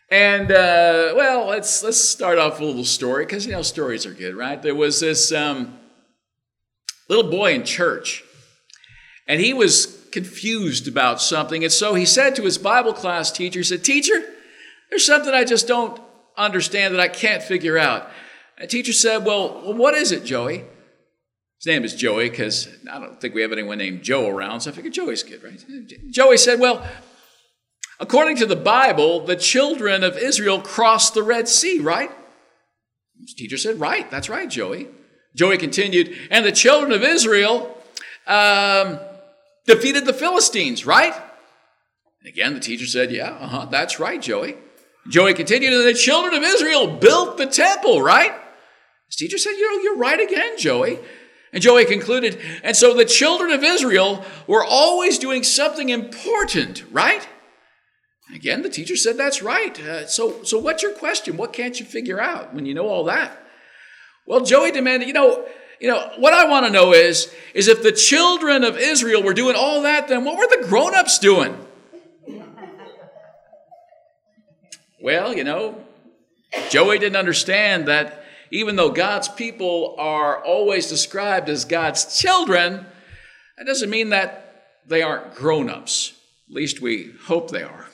And, let's start off with a little story, because, stories are good, right? There was this little boy in church, and he was confused about something. And so he said to his Bible class teacher, he said, "Teacher, there's something I just don't understand, that I can't figure out." And the teacher said, well, what is it, Joey? His name is Joey, because I don't think we have anyone named Joe around, so I figured Joey's good, right? Joey said, well, according to the Bible, the children of Israel crossed the Red Sea, right? The teacher said, right, that's right, Joey. Joey continued, and the children of Israel defeated the Philistines, right? And again, the teacher said, yeah, that's right, Joey. Joey continued, and the children of Israel built the temple, right? His teacher said, you're right again, Joey. And Joey concluded, and so the children of Israel were always doing something important, right? And again, the teacher said, that's right. So what's your question? What can't you figure out when you know all that? Well, Joey demanded, what I want to know is if the children of Israel were doing all that, then what were the grown-ups doing? Well, Joey didn't understand that even though God's people are always described as God's children, that doesn't mean that they aren't grown-ups. At least we hope they are.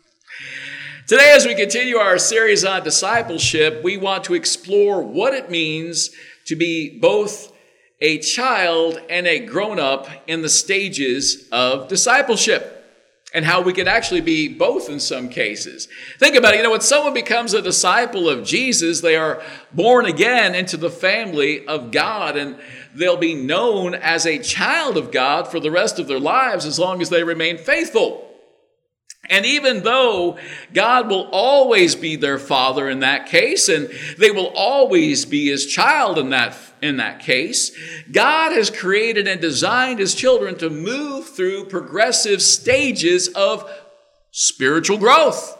Today, as we continue our series on discipleship, we want to explore what it means to be both a child and a grown-up in the stages of discipleship, and how we can actually be both in some cases. Think about it. When someone becomes a disciple of Jesus, they are born again into the family of God, and they'll be known as a child of God for the rest of their lives as long as they remain faithful. And even though God will always be their father in that case, and they will always be his child in that case, God has created and designed his children to move through progressive stages of spiritual growth.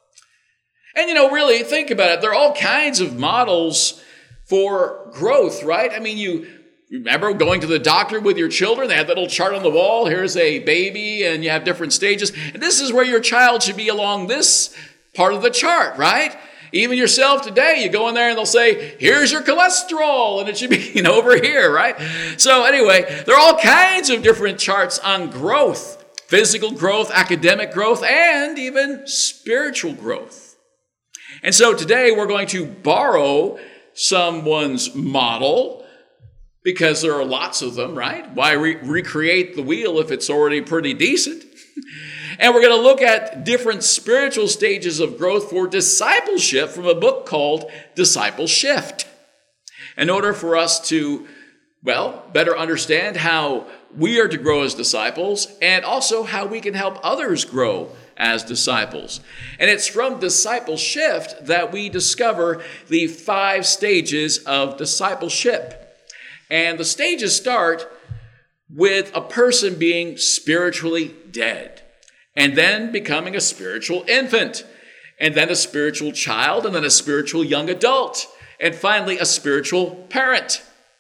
And really think about it. There are all kinds of models for growth, right? I mean, you remember going to the doctor with your children? They had that little chart on the wall. Here's a baby, and you have different stages. And this is where your child should be along this part of the chart, right? Even yourself today, you go in there and they'll say, here's your cholesterol, and it should be over here, right? So anyway, there are all kinds of different charts on growth, physical growth, academic growth, and even spiritual growth. And so today we're going to borrow someone's model, because there are lots of them, right? Why recreate the wheel if it's already pretty decent? And we're going to look at different spiritual stages of growth for discipleship from a book called Disciple Shift, in order for us to, better understand how we are to grow as disciples, and also how we can help others grow as disciples. And it's from Disciple Shift that we discover the 5 stages of discipleship. And the stages start with a person being spiritually dead, and then becoming a spiritual infant, and then a spiritual child, and then a spiritual young adult, and finally a spiritual parent.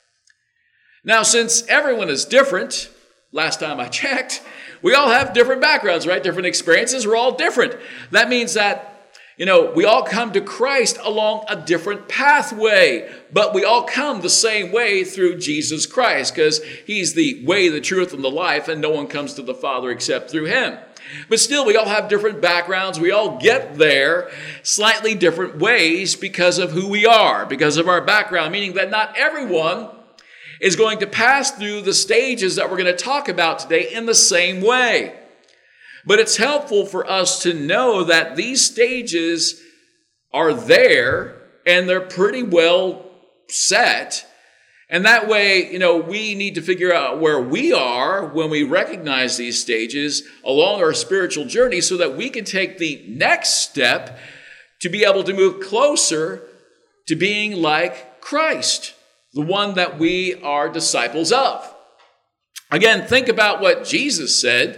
Now, since everyone is different, last time I checked, we all have different backgrounds, right? Different experiences. We're all different. That means that we all come to Christ along a different pathway, but we all come the same way through Jesus Christ, because he's the way, the truth, and the life, and no one comes to the Father except through him. But still, we all have different backgrounds. We all get there slightly different ways because of who we are, because of our background, meaning that not everyone is going to pass through the stages that we're going to talk about today in the same way. But it's helpful for us to know that these stages are there, and they're pretty well set. And that way, we need to figure out where we are when we recognize these stages along our spiritual journey, so that we can take the next step to be able to move closer to being like Christ, the one that we are disciples of. Again, think about what Jesus said,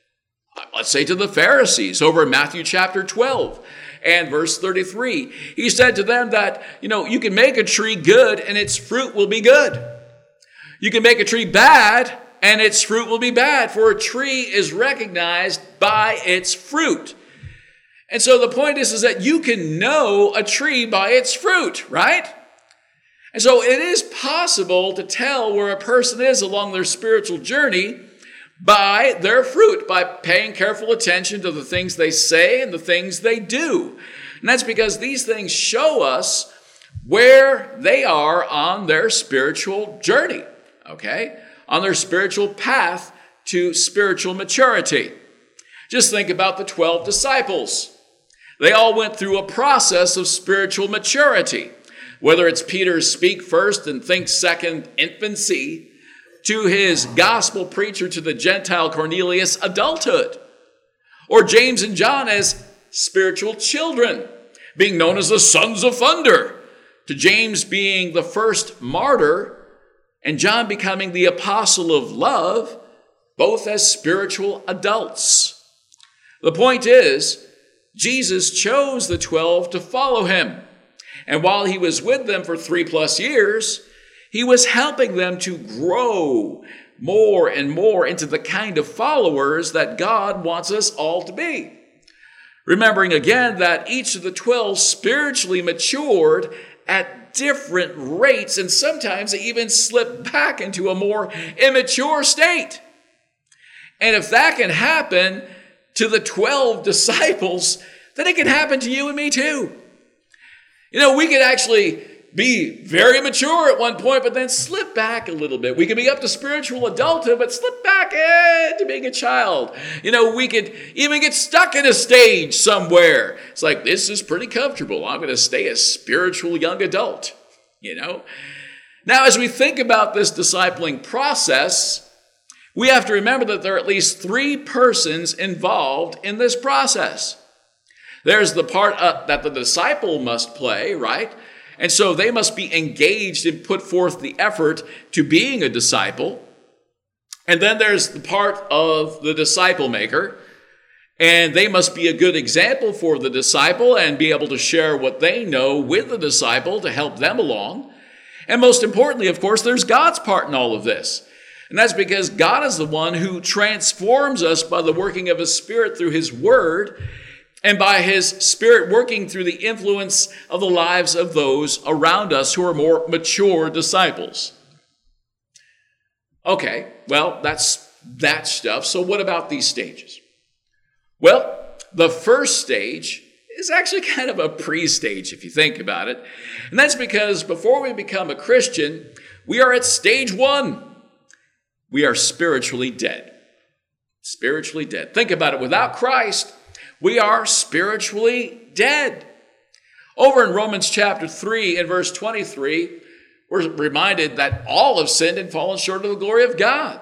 let's say to the Pharisees over in Matthew chapter 12 and verse 33. He said to them that, you can make a tree good and its fruit will be good. You can make a tree bad and its fruit will be bad, for a tree is recognized by its fruit. And so the point is that you can know a tree by its fruit, right? And so it is possible to tell where a person is along their spiritual journey by their fruit, by paying careful attention to the things they say and the things they do. And that's because these things show us where they are on their spiritual journey, okay? On their spiritual path to spiritual maturity. Just think about the 12 disciples. They all went through a process of spiritual maturity, whether it's Peter's speak first and think second infancy, to his gospel preacher to the Gentile Cornelius adulthood, or James and John as spiritual children, being known as the sons of thunder, to James being the first martyr and John becoming the apostle of love, both as spiritual adults. The point is, Jesus chose the 12 to follow him. And while he was with them for 3+ years, he was helping them to grow more and more into the kind of followers that God wants us all to be. Remembering again that each of the 12 spiritually matured at different rates, and sometimes they even slip back into a more immature state. And if that can happen to the 12 disciples, then it can happen to you and me too. You know, we could actually be very mature at one point, but then slip back a little bit. We could be up to spiritual adulthood, but slip back to being a child. You know, we could even get stuck in a stage somewhere. It's like, this is pretty comfortable. I'm going to stay a spiritual young adult, you know. Now, as we think about this discipling process, we have to remember that there are at least 3 persons involved in this process. There's the part that the disciple must play, right? And so they must be engaged and put forth the effort to being a disciple. And then there's the part of the disciple maker. And they must be a good example for the disciple and be able to share what they know with the disciple to help them along. And most importantly, of course, there's God's part in all of this. And that's because God is the one who transforms us by the working of his Spirit through his word, and by his Spirit working through the influence of the lives of those around us who are more mature disciples. Okay, well, that's that stuff. So what about these stages? Well, the first stage is actually kind of a pre-stage, if you think about it. And that's because before we become a Christian, we are at stage 1. We are spiritually dead. Spiritually dead. Think about it. Without Christ, we are spiritually dead. Over in Romans chapter 3 and verse 23, we're reminded that all have sinned and fallen short of the glory of God.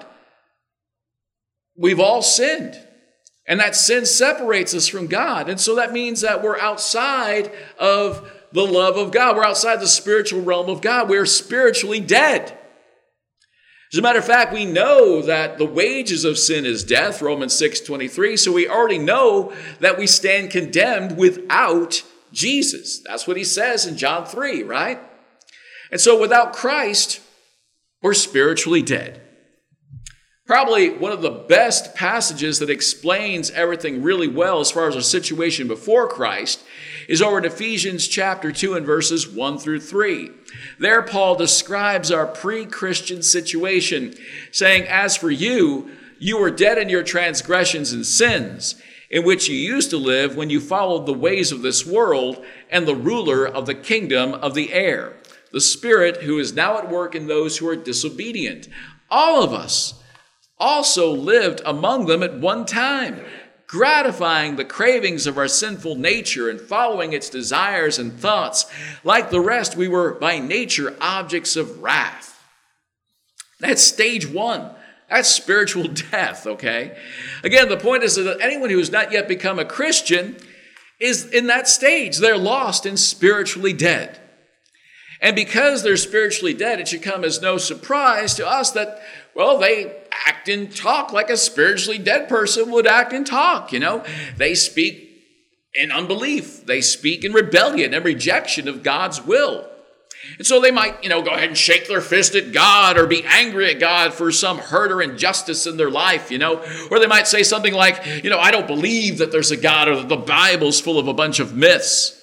We've all sinned. And that sin separates us from God. And so that means that we're outside of the love of God. We're outside the spiritual realm of God. We're spiritually dead. As a matter of fact, we know that the wages of sin is death, Romans 6:23. So we already know that we stand condemned without Jesus. That's what he says in John 3, right? And so without Christ, we're spiritually dead. Probably one of the best passages that explains everything really well as far as our situation before Christ is over in Ephesians chapter 2 and verses 1 through 3. There, Paul describes our pre-Christian situation, saying, "As for you, you were dead in your transgressions and sins, in which you used to live when you followed the ways of this world and the ruler of the kingdom of the air, the Spirit who is now at work in those who are disobedient. All of us also lived among them at one time, gratifying the cravings of our sinful nature and following its desires and thoughts. Like the rest, we were by nature objects of wrath." That's stage 1. That's spiritual death, okay? Again, the point is that anyone who has not yet become a Christian is in that stage. They're lost and spiritually dead. And because they're spiritually dead, it should come as no surprise to us that, well, they act and talk like a spiritually dead person would act and talk, you know. They speak in unbelief. They speak in rebellion and rejection of God's will. And so they might, go ahead and shake their fist at God or be angry at God for some hurt or injustice in their life, Or they might say something like, I don't believe that there's a God, or that the Bible's full of a bunch of myths.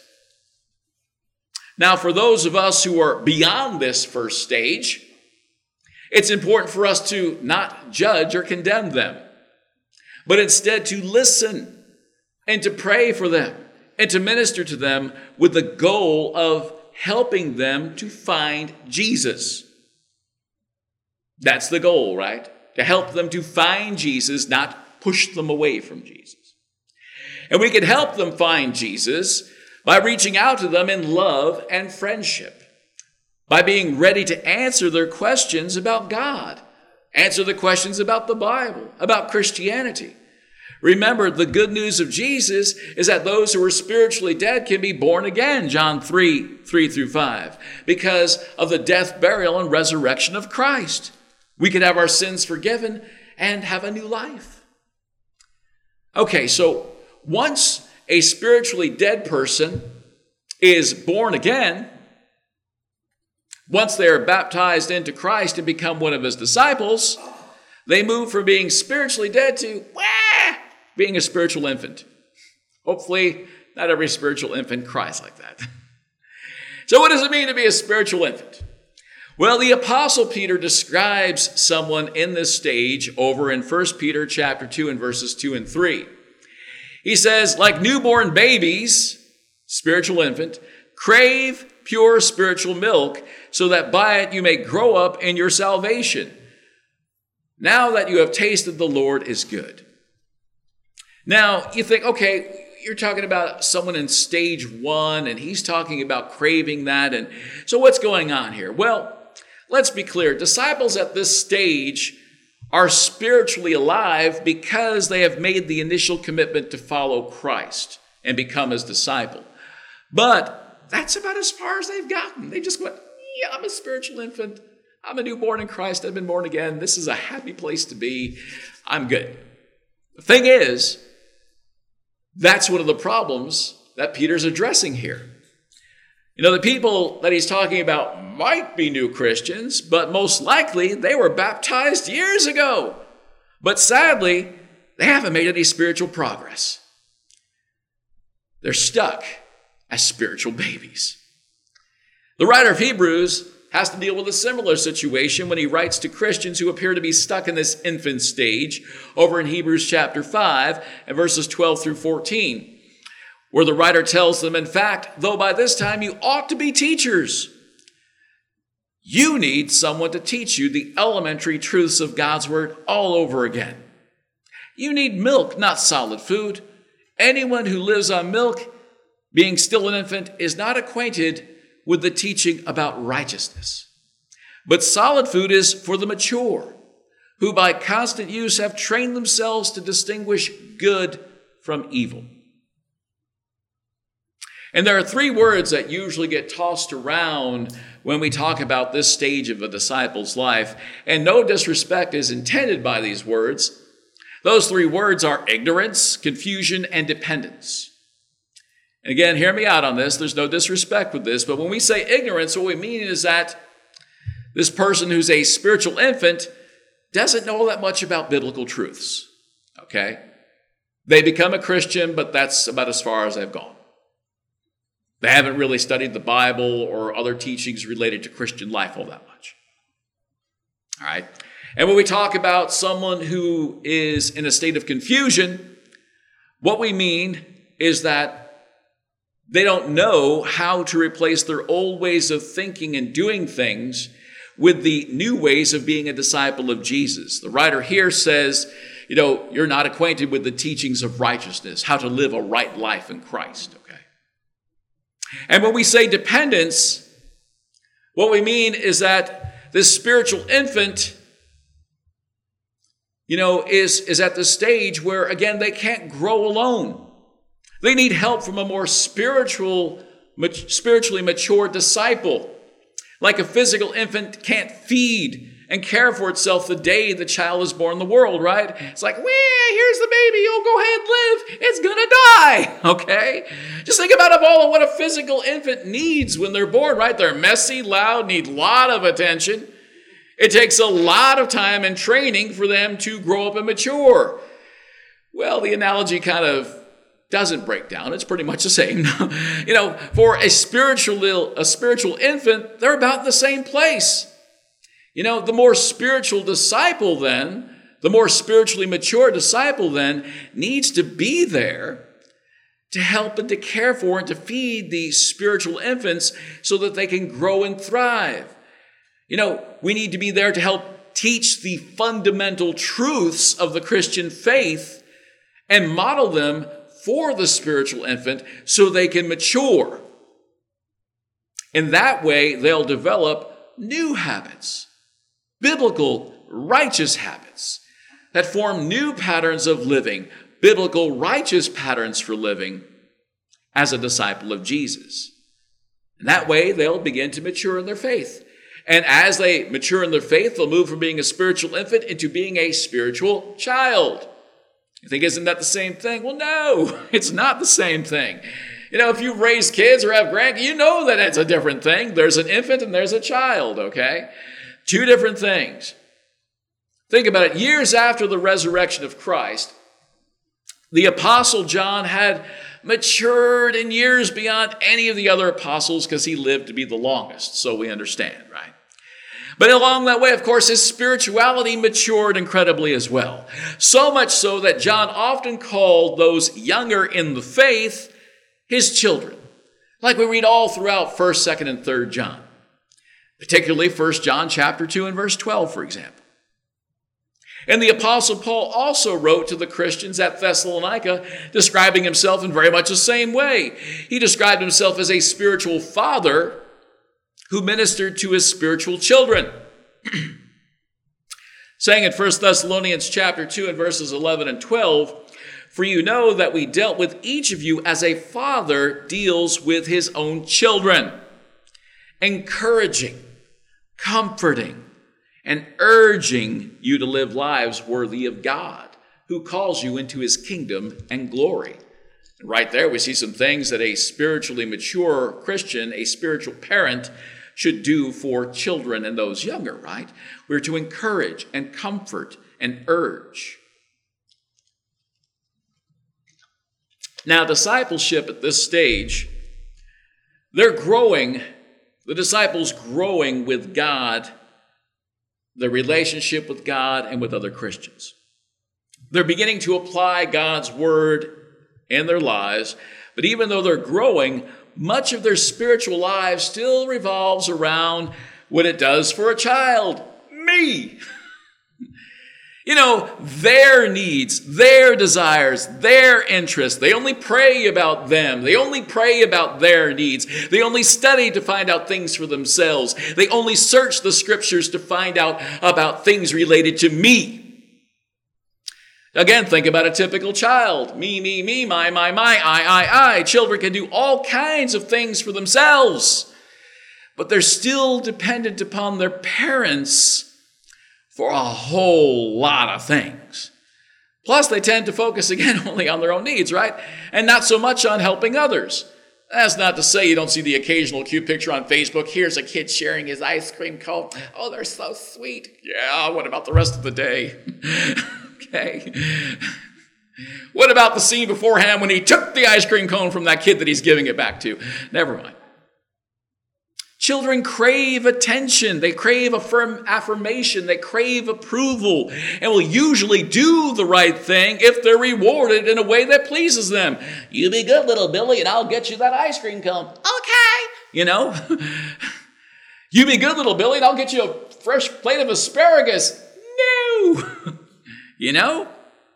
Now, for those of us who are beyond this first stage, it's important for us to not judge or condemn them, but instead to listen and to pray for them and to minister to them with the goal of helping them to find Jesus. That's the goal, right? To help them to find Jesus, not push them away from Jesus. And we can help them find Jesus by reaching out to them in love and friendship, by being ready to answer their questions about God, answer the questions about the Bible, about Christianity. Remember, the good news of Jesus is that those who are spiritually dead can be born again, John 3:3-5, because of the death, burial, and resurrection of Christ. We can have our sins forgiven and have a new life. Okay, so once a spiritually dead person is born again, once they are baptized into Christ and become one of his disciples, they move from being spiritually dead to being a spiritual infant. Hopefully, not every spiritual infant cries like that. So what does it mean to be a spiritual infant? Well, the Apostle Peter describes someone in this stage over in 1 Peter chapter 2 and verses 2 and 3. He says, like newborn babies, spiritual infant, crave pure spiritual milk so that by it you may grow up in your salvation, now that you have tasted the Lord is good. Now, you think, okay, you're talking about someone in stage 1, and he's talking about craving that. And so what's going on here? Well, let's be clear. Disciples at this stage are spiritually alive because they have made the initial commitment to follow Christ and become his disciple. But that's about as far as they've gotten. They just went, yeah, I'm a spiritual infant. I'm a newborn in Christ. I've been born again. This is a happy place to be. I'm good. The thing is, that's one of the problems that Peter's addressing here. The people that he's talking about might be new Christians, but most likely they were baptized years ago. But sadly, they haven't made any spiritual progress. They're stuck as spiritual babies. The writer of Hebrews has to deal with a similar situation when he writes to Christians who appear to be stuck in this infant stage over in Hebrews chapter 5 and verses 12 through 14, where the writer tells them, in fact, though by this time you ought to be teachers, you need someone to teach you the elementary truths of God's word all over again. You need milk, not solid food. Anyone who lives on milk, being still an infant, is not acquainted with the teaching about righteousness. But solid food is for the mature, who by constant use have trained themselves to distinguish good from evil. And there are 3 words that usually get tossed around when we talk about this stage of a disciple's life, and no disrespect is intended by these words. Those 3 words are ignorance, confusion, and dependence. And again, hear me out on this. There's no disrespect with this, but when we say ignorance, what we mean is that this person who's a spiritual infant doesn't know that much about biblical truths, okay? They become a Christian, but that's about as far as they've gone. They haven't really studied the Bible or other teachings related to Christian life all that much, all right? And when we talk about someone who is in a state of confusion, what we mean is that they don't know how to replace their old ways of thinking and doing things with the new ways of being a disciple of Jesus. The writer here says, you're not acquainted with the teachings of righteousness, how to live a right life in Christ, okay? And when we say dependence, what we mean is that this spiritual infant, is at the stage where, again, they can't grow alone. They need help from a more spiritually mature disciple. Like a physical infant can't feed and care for itself the day the child is born in the world, right? It's like, here's the baby. Oh, go ahead, live. It's going to die, okay? Just think about what a physical infant needs when they're born, right? They're messy, loud, need a lot of attention. It takes a lot of time and training for them to grow up and mature. Well, the analogy kind of doesn't break down. It's pretty much the same. For a spiritual infant, they're about in the same place. The more spiritual disciple then, the more spiritually mature disciple then needs to be there to help and to care for and to feed these spiritual infants so that they can grow and thrive. We need to be there to help teach the fundamental truths of the Christian faith and model them for the spiritual infant so they can mature. In that way, they'll develop new habits, biblical, righteous habits that form new patterns of living, biblical, righteous patterns for living as a disciple of Jesus. And that way, they'll begin to mature in their faith. And as they mature in their faith, they'll move from being a spiritual infant into being a spiritual child. You think, isn't that the same thing? Well, no, it's not the same thing. If you raise kids or have grandkids, you know that it's a different thing. There's an infant and there's a child, okay? Two different things. Think about it. Years after the resurrection of Christ, the Apostle John had matured in years beyond any of the other apostles because he lived to be the longest, so we understand, right? But along that way, of course, his spirituality matured incredibly as well. So much so that John often called those younger in the faith his children, like we read all throughout 1st, 2nd, and 3rd John. Particularly 1 John chapter 2 and verse 12, for example. And the Apostle Paul also wrote to the Christians at Thessalonica, describing himself in very much the same way. He described himself as a spiritual father who ministered to his spiritual children. Saying in 1 Thessalonians chapter 2 and verses 11 and 12, "For you know that we dealt with each of you as a father deals with his own children, encouraging, comforting, and urging you to live lives worthy of God, who calls you into his kingdom and glory." And right there we see some things that a spiritually mature Christian, a spiritual parent, should do for children and those younger, right? We're to encourage and comfort and urge. Now, discipleship at this stage, they're growing. The disciples growing with God, their relationship with God and with other Christians. They're beginning to apply God's word in their lives, but even though they're growing, much of their spiritual lives still revolves around what it does for a child, me. Their needs, their desires, their interests. They only pray about them. They only pray about their needs. They only study to find out things for themselves. They only search the scriptures to find out about things related to me. Again, think about a typical child. Me, my, I. Children can do all kinds of things for themselves, but they're still dependent upon their parents for a whole lot of things. Plus, they tend to focus, again, only on their own needs, right? And not so much on helping others. That's not to say you don't see the occasional cute picture on Facebook. Here's a kid sharing his ice cream cone. Oh, they're so sweet. Yeah, what about the rest of the day? Okay. What about the scene beforehand when he took the ice cream cone from that kid that he's giving it back to? Never mind. Children crave attention. They crave affirmation. They crave approval and will usually do the right thing if they're rewarded in a way that pleases them. You be good, little Billy, and I'll get you that ice cream cone. Okay. You be good, little Billy, and I'll get you a fresh plate of asparagus. No.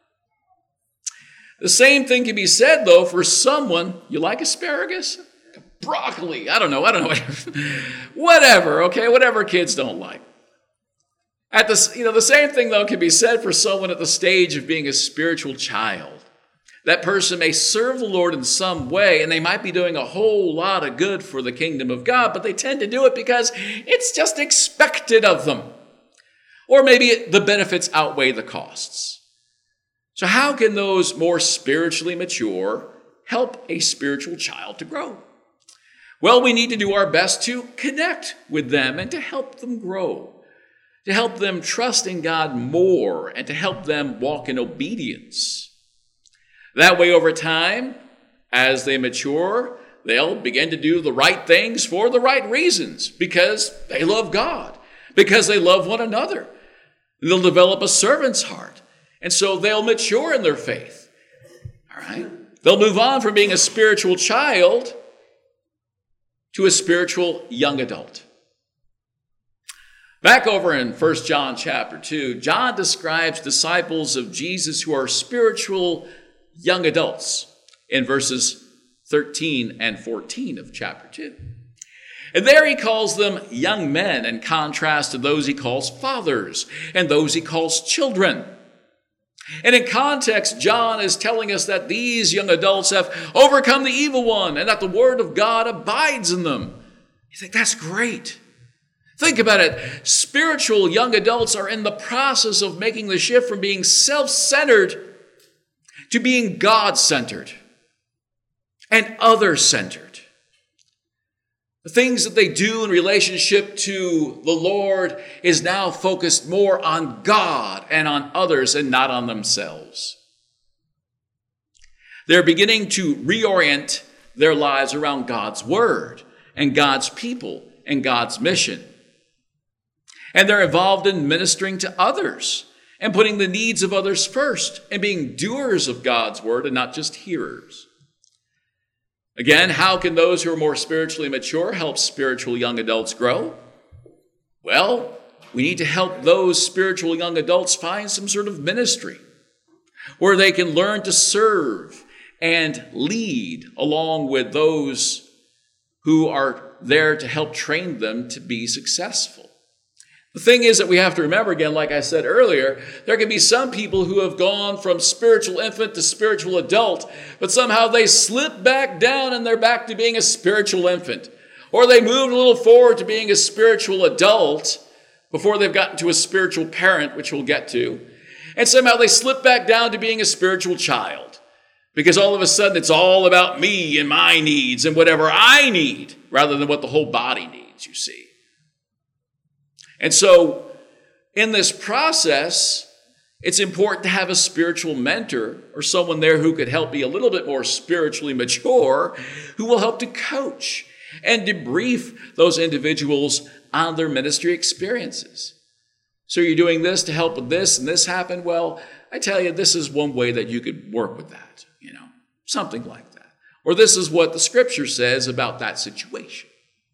The same thing can be said, though, for someone. You like asparagus? Broccoli. I don't know. Whatever, okay? Whatever kids don't like. The same thing, though, can be said for someone at the stage of being a spiritual child. That person may serve the Lord in some way, and they might be doing a whole lot of good for the kingdom of God, but they tend to do it because it's just expected of them. Or maybe the benefits outweigh the costs. So how can those more spiritually mature help a spiritual child to grow? Well, we need to do our best to connect with them and to help them grow, to help them trust in God more, and to help them walk in obedience. That way, over time, as they mature, they'll begin to do the right things for the right reasons, because they love God, because they love one another. They'll develop a servant's heart, and so they'll mature in their faith. All right? They'll move on from being a spiritual child to a spiritual young adult. Back over in 1 John chapter 2, John describes disciples of Jesus who are spiritual young adults in verses 13 and 14 of chapter 2. And there he calls them young men in contrast to those he calls fathers and those he calls children. And in context, John is telling us that these young adults have overcome the evil one and that the word of God abides in them. You think that's great. Think about it. Spiritual young adults are in the process of making the shift from being self-centered to being God-centered and other-centered. The things that they do in relationship to the Lord is now focused more on God and on others and not on themselves. They're beginning to reorient their lives around God's word and God's people and God's mission. And they're involved in ministering to others and putting the needs of others first and being doers of God's word and not just hearers. Again, how can those who are more spiritually mature help spiritual young adults grow? Well, we need to help those spiritual young adults find some sort of ministry where they can learn to serve and lead along with those who are there to help train them to be successful. The thing is that we have to remember, again, like I said earlier, there can be some people who have gone from spiritual infant to spiritual adult, but somehow they slip back down and they're back to being a spiritual infant. Or they moved a little forward to being a spiritual adult before they've gotten to a spiritual parent, which we'll get to. And somehow they slip back down to being a spiritual child. Because all of a sudden it's all about me and my needs and whatever I need, rather than what the whole body needs, you see. And so, in this process, it's important to have a spiritual mentor or someone there who could help be a little bit more spiritually mature, who will help to coach and debrief those individuals on their ministry experiences. So you're doing this to help with this and this happened? Well, I tell you, this is one way that you could work with that, something like that. Or this is what the scripture says about that situation.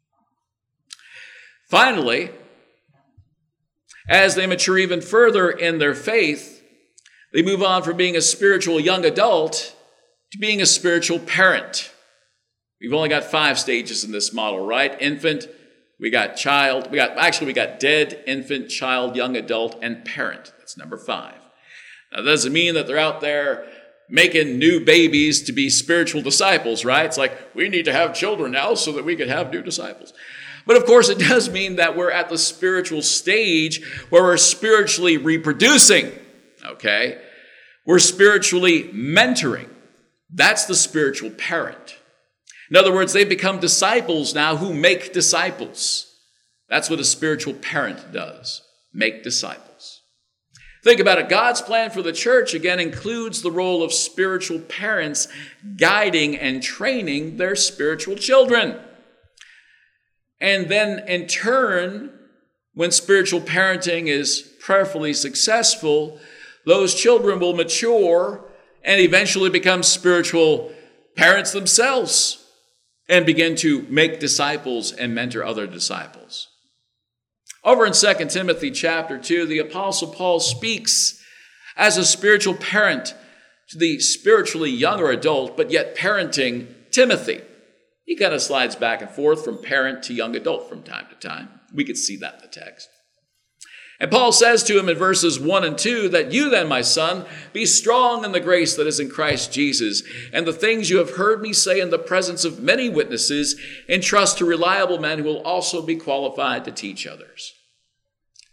Finally, as they mature even further in their faith, they move on from being a spiritual young adult to being a spiritual parent. We've only got 5 stages in this model, right? Infant, we got child, we got dead, infant, child, young adult, and parent. That's number 5. Now, that doesn't mean that they're out there making new babies to be spiritual disciples, right? It's like, we need to have children now so that we can have new disciples. But of course, it does mean that we're at the spiritual stage where we're spiritually reproducing, okay? We're spiritually mentoring. That's the spiritual parent. In other words, they become disciples now who make disciples. That's what a spiritual parent does, make disciples. Think about it. God's plan for the church, again, includes the role of spiritual parents guiding and training their spiritual children. And then in turn, when spiritual parenting is prayerfully successful, those children will mature and eventually become spiritual parents themselves and begin to make disciples and mentor other disciples. Over in 2 Timothy chapter 2, the Apostle Paul speaks as a spiritual parent to the spiritually younger adult, but yet parenting Timothy. He kind of slides back and forth from parent to young adult from time to time. We could see that in the text. And Paul says to him in verses 1 and 2 that you then, my son, be strong in the grace that is in Christ Jesus, and the things you have heard me say in the presence of many witnesses, entrust to reliable men who will also be qualified to teach others.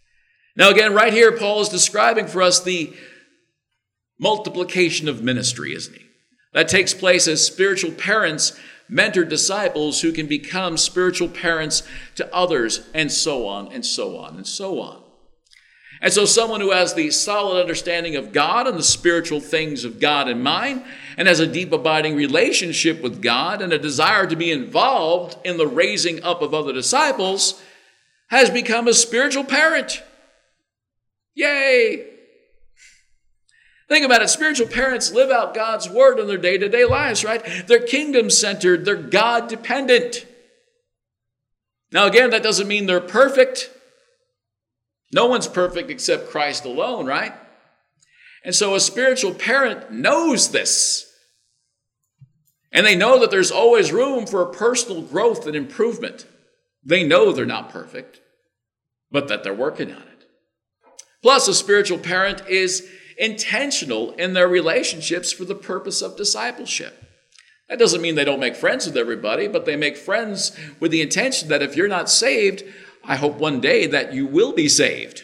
Now again, right here, Paul is describing for us the multiplication of ministry, isn't he? That takes place as spiritual parents mentor disciples who can become spiritual parents to others, and so on, and so on, and so on. And so someone who has the solid understanding of God and the spiritual things of God in mind, and has a deep abiding relationship with God and a desire to be involved in the raising up of other disciples, has become a spiritual parent. Yay! Think about it. Spiritual parents live out God's word in their day-to-day lives, right? They're kingdom-centered. They're God-dependent. Now, again, that doesn't mean they're perfect. No one's perfect except Christ alone, right? And so a spiritual parent knows this. And they know that there's always room for personal growth and improvement. They know they're not perfect, but that they're working on it. Plus, a spiritual parent is intentional in their relationships for the purpose of discipleship. That doesn't mean they don't make friends with everybody, but they make friends with the intention that if you're not saved, I hope one day that you will be saved.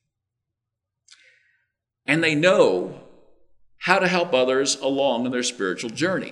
And they know how to help others along in their spiritual journey.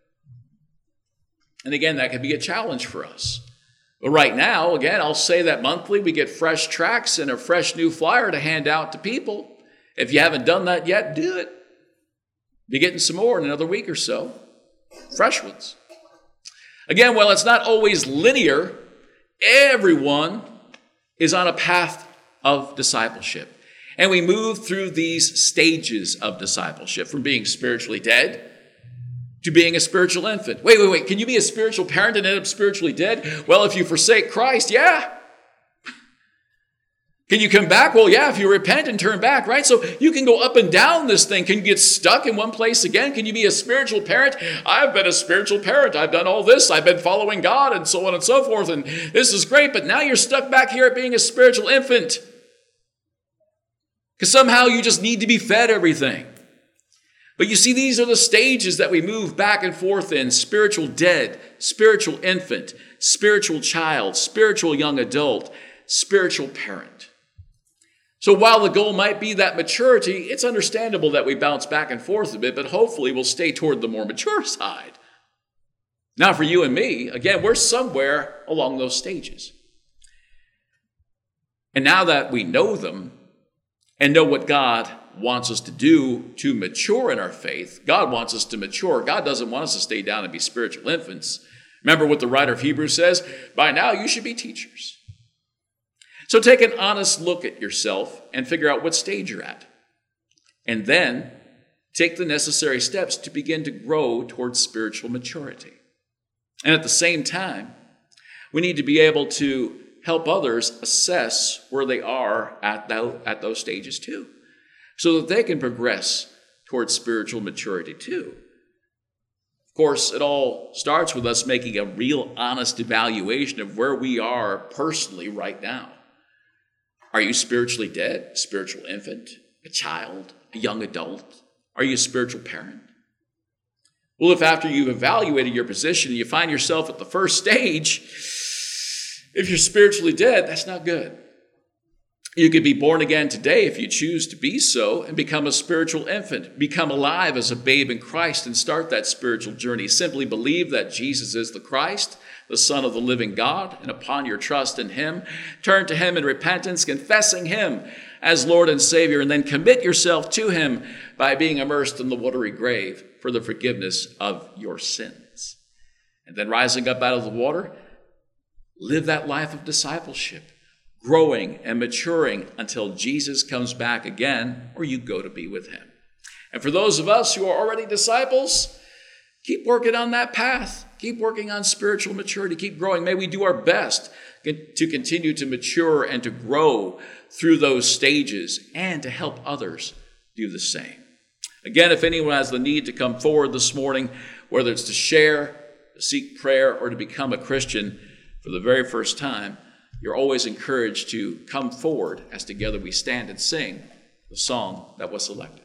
And again, that can be a challenge for us. But right now, again, I'll say that monthly we get fresh tracts and a fresh new flyer to hand out to people. If you haven't done that yet, do it. Be getting some more in another week or so. Fresh ones. Again, while it's not always linear, everyone is on a path of discipleship. And we move through these stages of discipleship, from being spiritually dead to being a spiritual infant. Wait. Can you be a spiritual parent and end up spiritually dead? Well, if you forsake Christ, yeah. Can you come back? Well, yeah, if you repent and turn back, right? So you can go up and down this thing. Can you get stuck in one place again? Can you be a spiritual parent? I've been a spiritual parent. I've done all this. I've been following God and so on and so forth. And this is great. But now you're stuck back here at being a spiritual infant. Because somehow you just need to be fed everything. But you see, these are the stages that we move back and forth in: spiritual dead, spiritual infant, spiritual child, spiritual young adult, spiritual parent. So while the goal might be that maturity, it's understandable that we bounce back and forth a bit, but hopefully we'll stay toward the more mature side. Now for you and me, again, we're somewhere along those stages. And now that we know them and know what God wants us to do to mature in our faith, God wants us to mature. God doesn't want us to stay down and be spiritual infants. Remember what the writer of Hebrews says? By now you should be teachers. So take an honest look at yourself and figure out what stage you're at. And then take the necessary steps to begin to grow towards spiritual maturity. And at the same time, we need to be able to help others assess where they are at those stages too, so that they can progress towards spiritual maturity too. Of course, it all starts with us making a real honest evaluation of where we are personally right now. Are you spiritually dead, a spiritual infant, a child, a young adult? Are you a spiritual parent? Well, if after you've evaluated your position, you find yourself at the first stage, if you're spiritually dead, that's not good. You could be born again today if you choose to be so and become a spiritual infant, become alive as a babe in Christ and start that spiritual journey. Simply believe that Jesus is the Christ, the Son of the living God, and upon your trust in him, turn to him in repentance, confessing him as Lord and Savior, and then commit yourself to him by being immersed in the watery grave for the forgiveness of your sins. And then rising up out of the water, live that life of discipleship, growing and maturing until Jesus comes back again or you go to be with him. And for those of us who are already disciples, keep working on that path. Keep working on spiritual maturity. Keep growing. May we do our best to continue to mature and to grow through those stages and to help others do the same. Again, if anyone has the need to come forward this morning, whether it's to share, to seek prayer, or to become a Christian for the very first time, you're always encouraged to come forward as together we stand and sing the song that was selected.